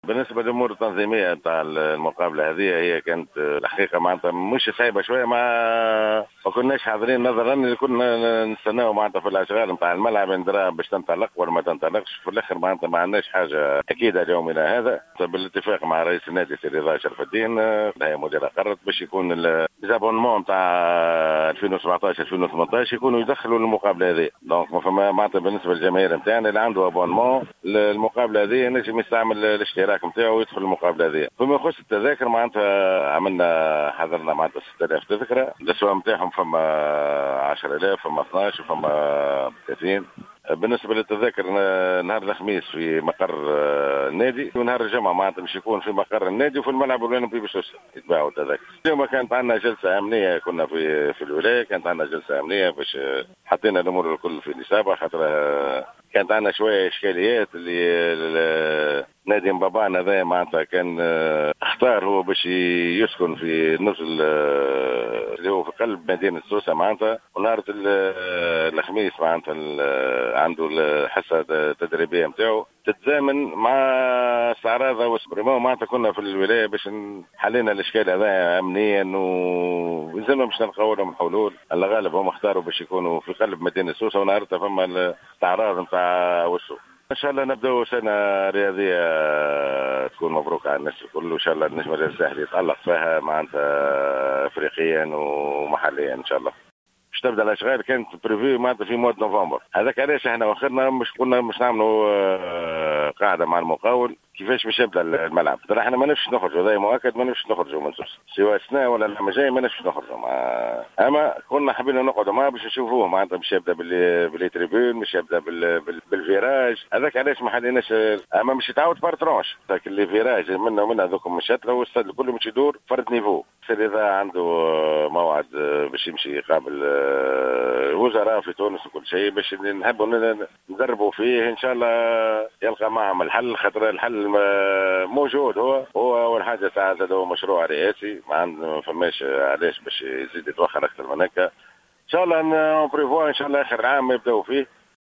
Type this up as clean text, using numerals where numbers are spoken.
بالنسبة للأمور التنظيمية نتاع المقابلة هذه، هي كانت الحقيقة معناتها مش صعيبة شوية، ما كناش حاضرين نظرا اللي كنا نستناو معناتها في الأشغال نتاع الملعب ندرا باش تنطلق ولا ما تنطلقش. في الآخر معناتها ما عندناش حاجة أكيدة اليوم إلى هذا. بالاتفاق مع رئيس النادي سي رضا شرف الدين، هي مديرة قررت باش يكون الزابونمون نتاع 2017 2018 يكونوا يدخلوا المقابلة هذه. دونك فما معناتها بالنسبة للجماهير نتاعنا اللي عنده ابونمون المقابلة هذه نجم يستعمل الاشتراك نتاعو ويدخل المقابلة هذه. فيما يخص التذاكر معناتها عملنا حضرنا معناتها 6000 تذكرة، الأسواق نتاعهم فما 10000 فما 12 فما 30. بالنسبة للتذاكر نهار الخميس في مقر النادي، ونهار الجمعة معناتها باش يكون في مقر النادي وفي الملعب الأولمبي باش يتباعوا التذاكر. اليوم كانت عندنا جلسة أمنية، كنا في الولاية كانت عندنا جلسة أمنية باش حطينا الأمور الكل في الإصابة، خاطر كانت عندنا شوية إشكاليات اللي نادي مبابان هذا معناتها كان اختار هو باش يسكن في النزل اللي هو في قلب مدينة سوسة معناتها، ونهار الخميس معناتها عنده الحصة التدريبية نتاعو تتزامن مع استعراض وسبريمون. معناتها كنا في الولاية باش حلينا الإشكال هذا أمنيا، وزلنا باش نلقاو لهم حلول. على غالب هم اختاروا باش يكونوا في قلب مدينة سوسة، ونهارتها فما الاستعراض نتاع وسو. ان شاء الله نبداو سنه رياضيه تكون مبروك على الناس الكل، وان شاء الله النجم الساحلي يتالق فيها معناتها افريقيا ومحليا ان شاء الله. باش تبدا الاشغال كانت بريفي معناتها في مود نوفمبر. هذاك علاش احنا واخرنا مش كنا مش نعملوا قاعده مع المقاول كيفاش باش يبدا الملعب. ترى احنا ما نفش نخرجوا، هذا مؤكد ما نفش نخرجوا من سوس سواء السنه ولا العام الجاي ما نفش نخرجوا اما كنا حابين نقعدوا معاه باش نشوفوه معناتها باش يبدا بالتريبيون، باش يبدا بالفيراج. هذاك علاش ما حليناش، اما مش يتعاود بارترونش لكن اللي فيراج منا ومنا ذوكم مشاتله والسد الكل مش يدور فرد نيفو. اذا عنده موعد باش يمشي يقابل الوزراء في تونس وكل شيء باش نحبوا ندربوا فيه ان شاء الله يلقى معهم الحل، خاطر الحل موجود. هو اول حاجه ساعه هو مشروع رئاسي ما فماش علاش باش يزيد يتوخر اكثر من هكا. ان شاء الله نبريفوا ان شاء الله اخر عام يبداوا فيه.